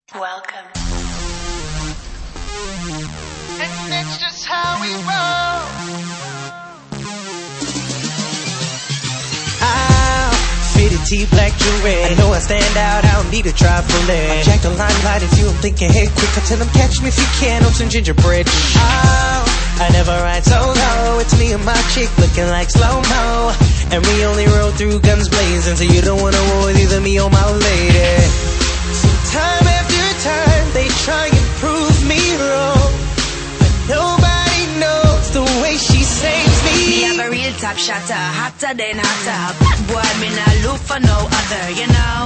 Welcome. And that's just how we roll. Fitted tee, black jewelry. I know I stand out, I don't need a trifling. I jack the limelight if you don't think ahead quick. I tell them catch me if you can on some gingerbread. I never ride solo. It's me and my chick looking like slow-mo. And we only roll through guns blazing, so you don't wanna war with either me or my lady. So time after time they try and prove me wrong, but nobody knows the way she saves me. Me have a real top shotter, hotter than hotter. Bad boy, me not look for no other, you know.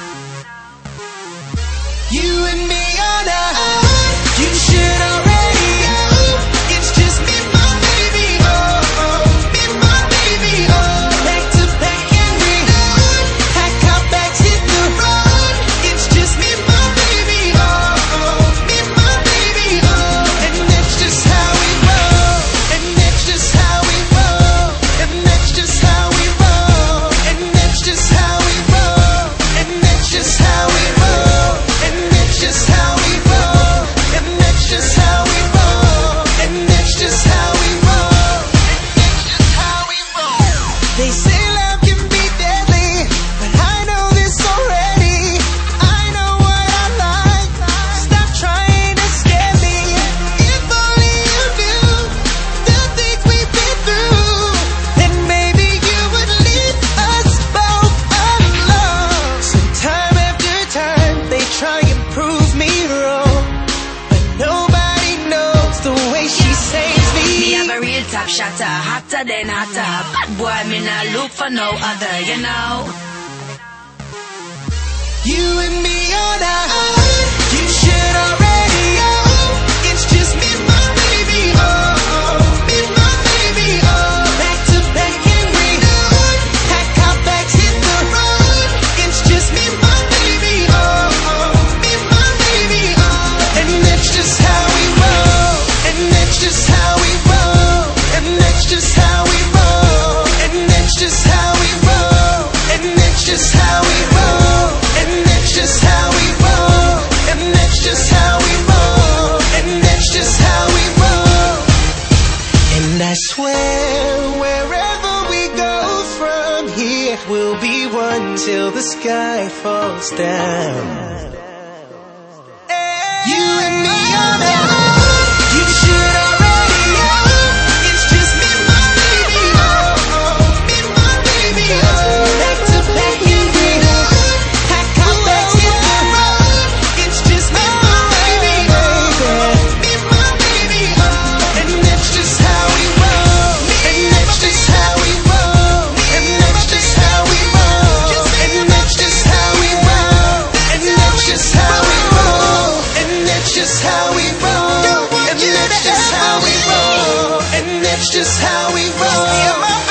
You and me on a you should already know. It's just me, my baby, oh, oh, me, my baby, oh. Back to back and we pack our bags, hit the road. It's just me, my baby, oh, oh, me, my baby, oh. And that's just how we roll. And that's just how we roll. And that's just how we roll. And that's just how we roll. And that's just how we roll. And that's just how we roll. And that's just how we roll. And that's just how we roll. And that's just how we roll. They say love can be deadly, but I know this already. I know what I like. Stop trying to scare me. If only you knew the things we've been through, then maybe you would leave us both alone. So time after time they try and prove me wrong, but nobody knows the way she saves Me me. have a real top shotter, hotter than hotter. Bad boy, me not look for no other, you know. You and me on a you should already know. It's just me, my baby, oh, oh, me, my baby, oh. Back to back and we pack our bags, hit the road. It's just me, my baby, oh, oh, me, my baby, oh. And that's just how we roll. And that's just how we roll. And that's just how we roll. And that's just how we roll. And that's just how we roll. And that's just how we roll. And that's just how we roll. And that's just how we roll. And I swear wherever we go from here we'll be one till the sky falls down. You and me on a you should already know. It's just me, my baby, oh, oh, me, my baby, oh. Back to back and we pack our bags, hit the road. It's just me, my baby, oh, me, my baby, oh. And that's just how we roll. And that's just how we roll. And that's just how we roll. And that's just how we roll. And that's just how we roll. And that's just how we roll. And that's just how we roll. And that's just how we roll.